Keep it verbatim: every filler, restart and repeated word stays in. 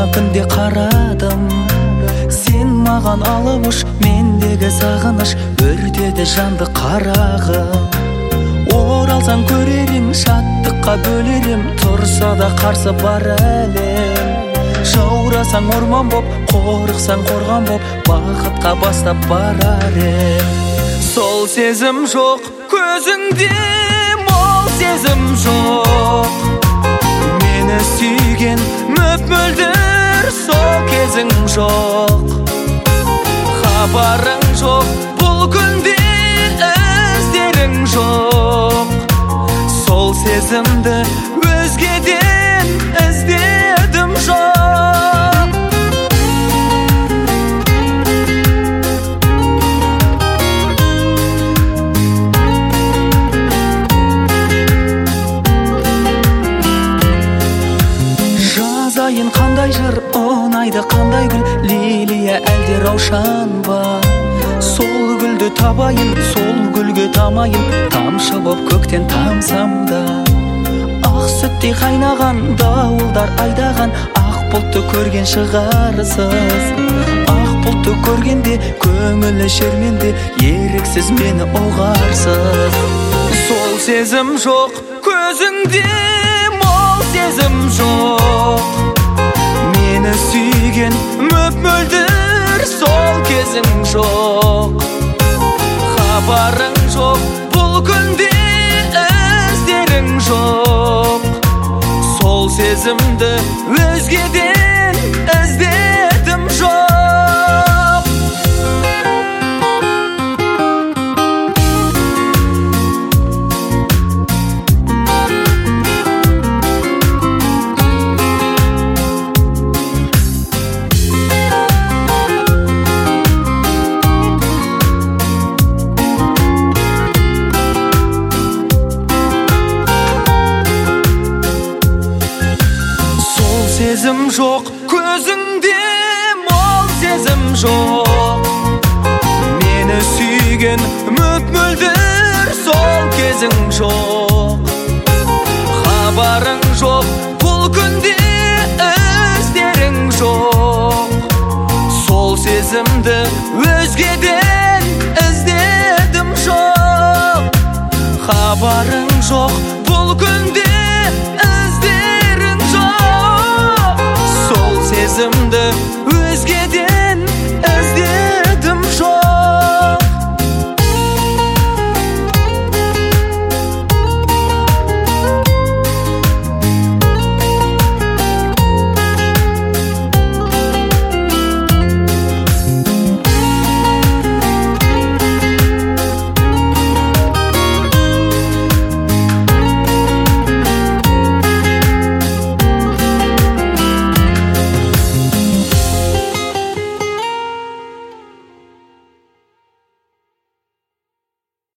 ана күнде қарадым. Сен маған алып ұш, мендегі сағыныш өртеді жанды қарағым. Оралсаң көрерім, шаттыққа бөлерім, тұрса да қарсы бар әлем. Жаурасаң орман боп, қорықсаң қорған боп, бақытқа бастап барар ем. Сол сезім жоқ көзіңде, мол сезім жоқ. Мені сүйген мөп-мөлдір сол кезің жоқ. Хабарың жоқ бұл күнде, іздерің жоқ. Сол сезімді өзгеден іздедім жоқ. Жазайын қандай жыр, ұнайды қандай гүл, лилия әлде раушан ба? Сол гүлді табайын, сол гүлге тамайын, тамшы боп көктен тамсам да. Ақ сүттей қайнаған, дауылдар айдаған, ақ бұлтты көрген шығарсыз. Ақ бұлтты көргенде, көңілі шерменде, еріксіз мені ұғарсыз. Сол сезім жоқ көзіңде, мол сезім жоқ. Мені сүйген мөп-мөлдір сол кезің жоқ. Хабарың жоқ бұл күнде, іздерің жоқ. Сол сезімді өзгеден іздедім жоқ. Сезім жоқ көзіңде, мол сезім жоқ. Мені сүйген мөп-мөлдір сол кезің жоқ. Хабарың жоқ бұл күнде, іздерің жоқ. Сол сезімді өзгеде